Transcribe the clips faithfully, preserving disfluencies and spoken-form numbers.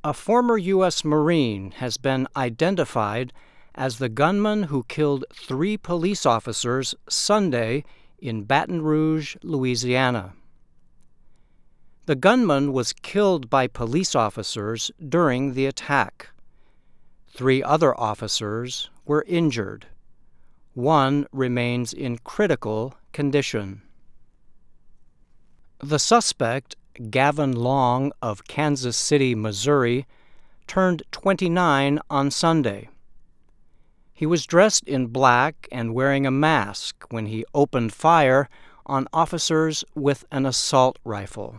A former U S Marine has been identified as the gunman who killed three police officers Sunday in Baton Rouge, Louisiana. The gunman was killed by police officers during the attack. Three other officers were injured. One remains in critical condition. The suspect, Gavin Long of Kansas City, Missouri, turned twenty-nine on Sunday. He was dressed in black and wearing a mask when he opened fire on officers with an assault rifle.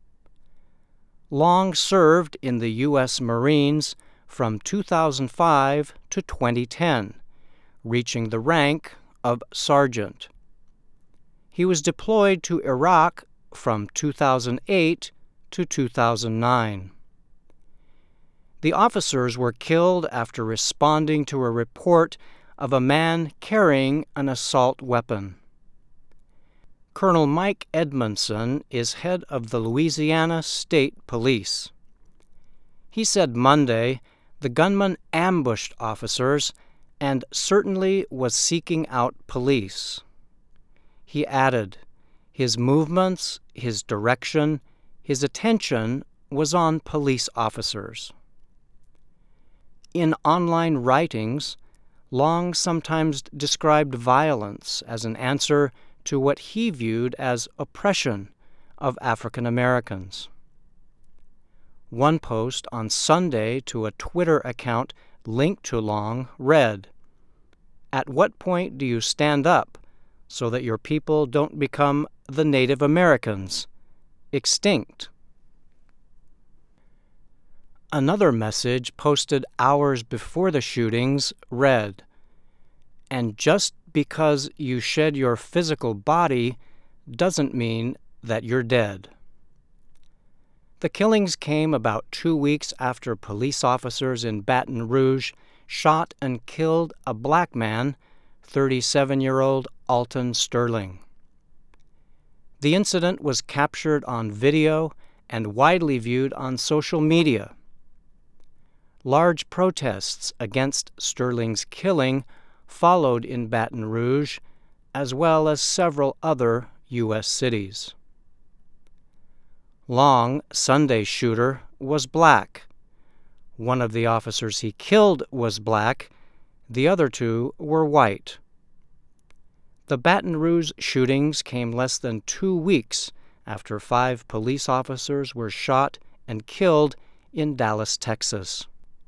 Long served in the U S Marines from two thousand five to twenty ten, reaching the rank of sergeant. He was deployed to Iraq from two thousand eight to two thousand nine. The officers were killed after responding to a report of a man carrying an assault weapon. Colonel Mike Edmondson is head of the Louisiana State Police. He said Monday the gunman ambushed officers and certainly was seeking out police. He added, his movements, his direction, his attention was on police officers. In online writings, Long sometimes described violence as an answer to what he viewed as oppression of African Americans. One post on Sunday to a Twitter account linked to Long read, "At what point do you stand up so that your people don't become the Native Americans, extinct?" Another message posted hours before the shootings read, "And just because you shed your physical body doesn't mean that you're dead." The killings came about two weeks after police officers in Baton Rouge shot and killed a black man, thirty-seven-year-old Alton Sterling. The incident was captured on video and widely viewed on social media. Large protests against Sterling's killing followed in Baton Rouge, as well as several other U S cities. Long, Sunday's shooter, was black. One of the officers he killed was black. The other two were white. The Baton Rouge shootings came less than two weeks after five police officers were shot and killed in Dallas, Texas.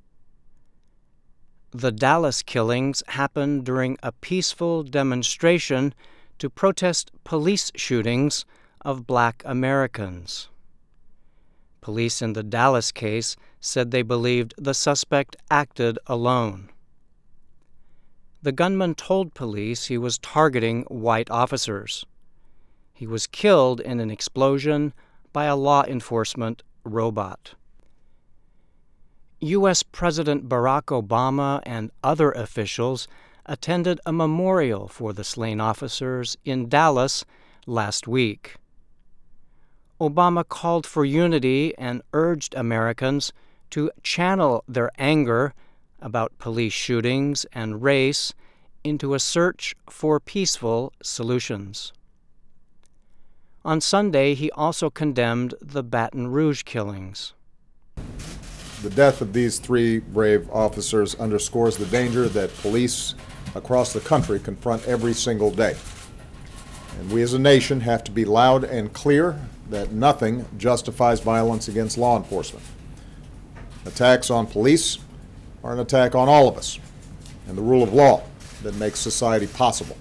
The Dallas killings happened during a peaceful demonstration to protest police shootings of black Americans. Police in the Dallas case said they believed the suspect acted alone. The gunman told police he was targeting white officers. He was killed in an explosion by a law enforcement robot. U S President Barack Obama and other officials attended a memorial for the slain officers in Dallas last week. Obama called for unity and urged Americans to channel their anger about police shootings and race into a search for peaceful solutions. On Sunday, he also condemned the Baton Rouge killings. The death of these three brave officers underscores the danger that police across the country confront every single day. And we as a nation have to be loud and clear that nothing justifies violence against law enforcement. Attacks on police are an attack on all of us and the rule of law that makes society possible.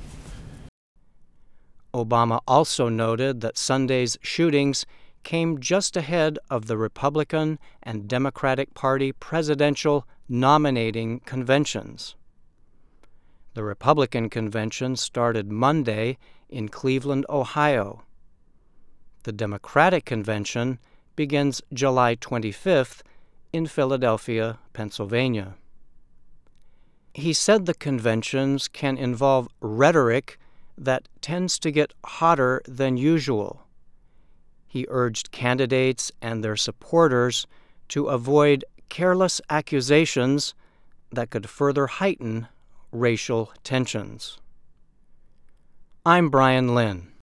Obama also noted that Sunday's shootings came just ahead of the Republican and Democratic Party presidential nominating conventions. The Republican convention started Monday in Cleveland, Ohio. The Democratic convention begins July twenty-fifth in Philadelphia, Pennsylvania. He said the conventions can involve rhetoric that tends to get hotter than usual. He urged candidates and their supporters to avoid careless accusations that could further heighten racial tensions. I'm Brian Lynn.